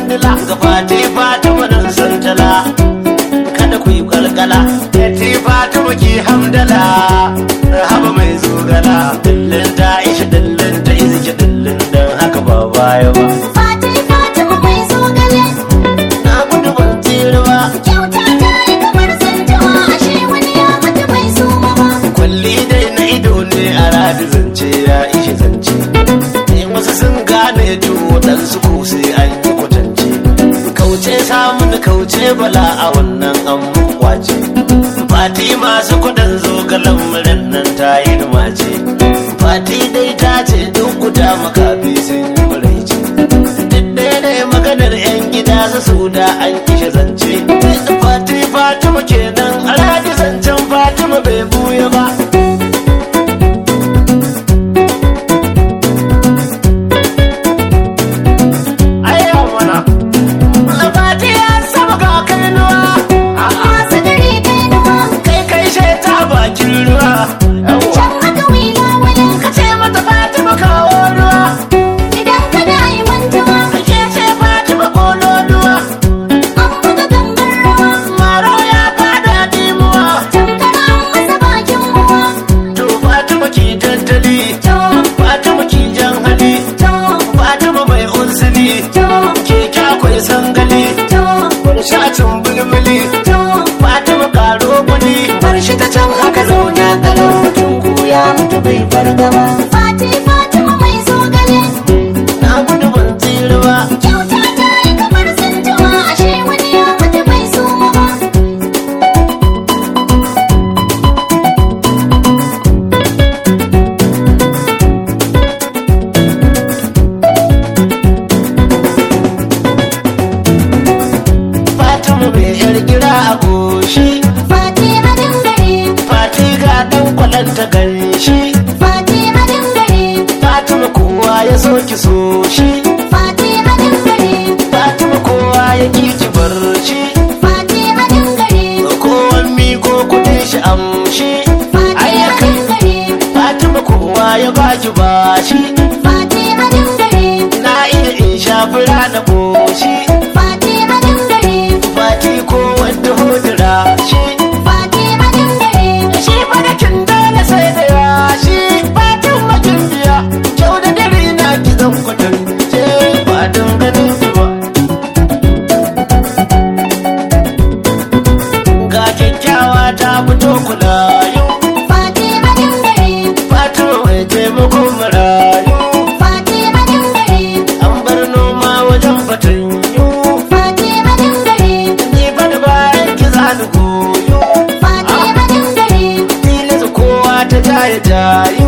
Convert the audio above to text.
dila ga fati fatima nan santala kada ku yi kalkala fati fatima ki hamdala haba mai zogala dillin ta isha dillin ta iziki dillin dan haka ba baya ba fati fatima mai zogale na gudu ban tira ba kyauta ta yi kamar zantawa ashe wani ya mata bai so ba kwalli dai na ido ne a radi zance ya ishe zance wasu sun gane tuwo dan su ko sai an yi kwatance kauce samun kauce bala a wannan an kwace fati masu kudan zo ga lamarin nan ta yi mace fati dai ta ce duk guda makafi sun yi muraice duk ne maganar yan gida su da an kishe zance fati fatima kenan a radi zancen fatima bai buya ba shacin bulbuli fatima karo gudi bar shi ta can haka zauna kalau mutum kuya mutu bai fargaba fati fatima mai zogale na gudu ban tsira ba kyauta ta yi kamar zantawa ashe wani ya mata bai so ba gira a goshi fati hadin gari fati ga dan kwalanta ganshi fati hadin gari fatima kowa ya so ki so shi fati hadin gari fatima kowa ya ki ki bar shi fati hadin gari kowan miko kudin shi amshi fati hadin gari fatima kowa ya baki bashi fati hadin gari na iya in shafi rana goshi fati hadin gari fati ko wanda hodura shi fati hadin gari shi madakin dole sai da yashi fatin makin biya kyau da dare na ki zan kudin ce ba don ganin ki ba ga kyakkyawa ta fito kulayu fati hadin gari fatin mai taimakon marayu fati hadin gari an bar noma wajen fatanyu fati hadin gari ni ba da bayan ki zani goyo fati hadin gari tilas kowa ta jaye jaye